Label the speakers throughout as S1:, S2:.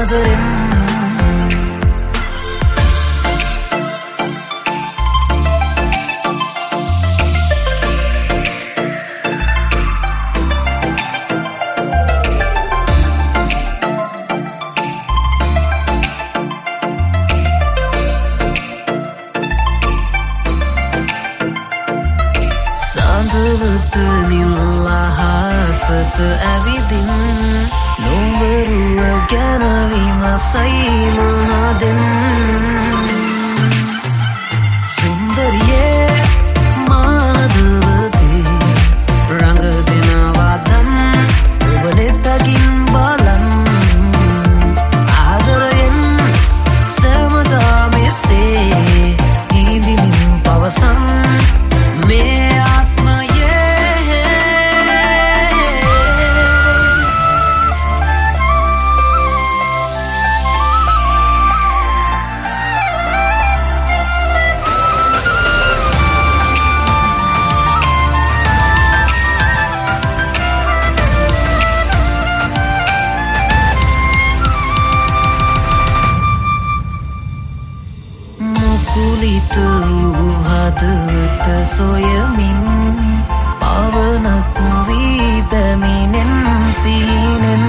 S1: ආදරෙන් සඳවත නිල්ලහසට ඇවිදින් නොවරුව ගැන විමසයි මහදෙන් සුන්දරියේ මාදවතේ රඟ දෙනවාදම් ඔබ නෙතකින් බලන් ආදරයෙන් සෑමදා මෙසේ හිඳිමින් පවසන් මේ කුලිත වූ හදවත සොයමින් පවනක් වී පැමිණෙන් සිහිනෙන්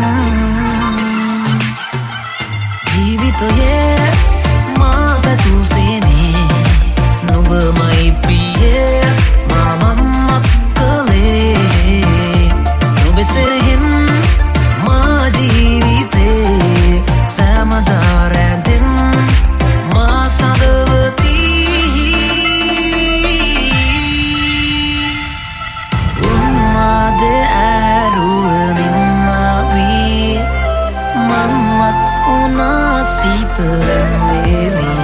S1: ජීවිතයේ මා පැතුසේනේ නුඹමයි ප්‍රිය මමත් කළේ නුඹසෙහින් මා ජීවිතේ සෑමදා රැඳෙන් මා Sita and Lily